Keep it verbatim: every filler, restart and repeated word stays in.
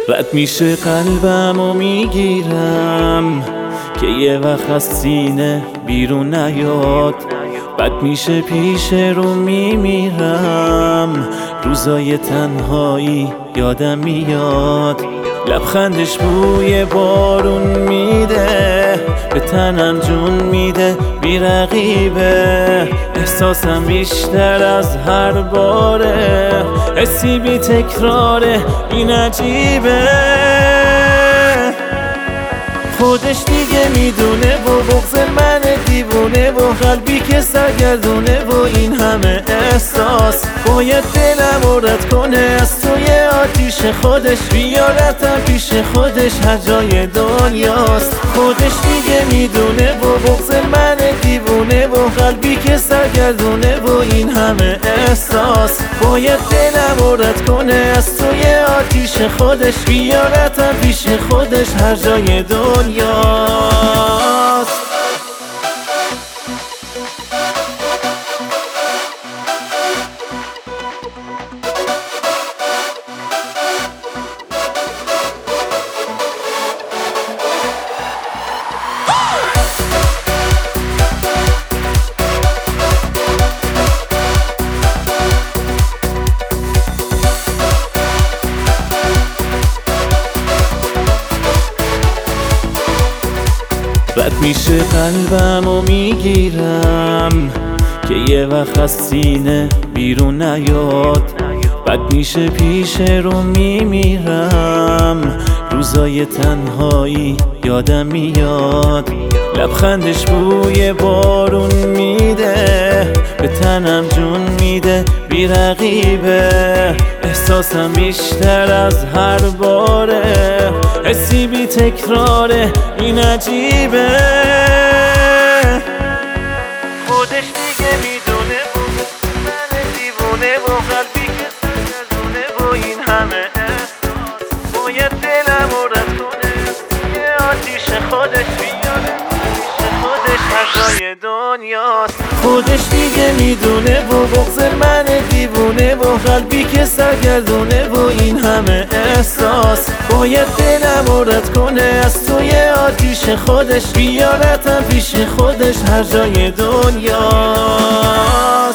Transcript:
رد میشه قلبم و میگیرم که یه وقت از سینه بیرون نیاد. بد میشه پیش رو میمیرم، روزای تنهایی یادم میاد. لبخندش بوی بارون میده، به تنم جون میده، بی رقیبه. احساسم بیشتر از هر باره، حسی بی تکراره، این عجیبه. خودش دیگه میدونه و بغض من دیوونه و قلبی که سرگردونه و این همه احساس. باید دلم رو رد کنه از توی آتیش خودش، بیارتم پیش خودش هر جای دنیاست. خودش دیگه میدونه و بغض من دیوونه و قلبی که سرگردونه و این همه احساس. باید دلم رو رد کنه از توی آتیش خودش، بیارتم پیش خودش هر جای دنیاست. رد میشه قلبم و میگیرم که یه وقت از سینه بیرون نیاد. بد میشه پیش رو میمیرم، روزای تنهایی یادم میاد. لبخندش بوی بارون میده، به تنم جون میده، بی رقیبه. احساسم بیشتر از هر باره، حسی بی تکراره، این عجیبه. خودش دیگه میدونه من دیوونه و قلبی که سرگردونه و این همه احساس. باید دلم رو رد کنه یه آتیش خودش، بیاره پیش خودش هر جای دنیاست. خودش دیگه میدونه و بغض من دیوونه و قلبی که سرگردونه و این همه احساس. باید دلم رو رد کنه از توی آتیش خودش، بیارتم پیش خودش هر جای دنیا.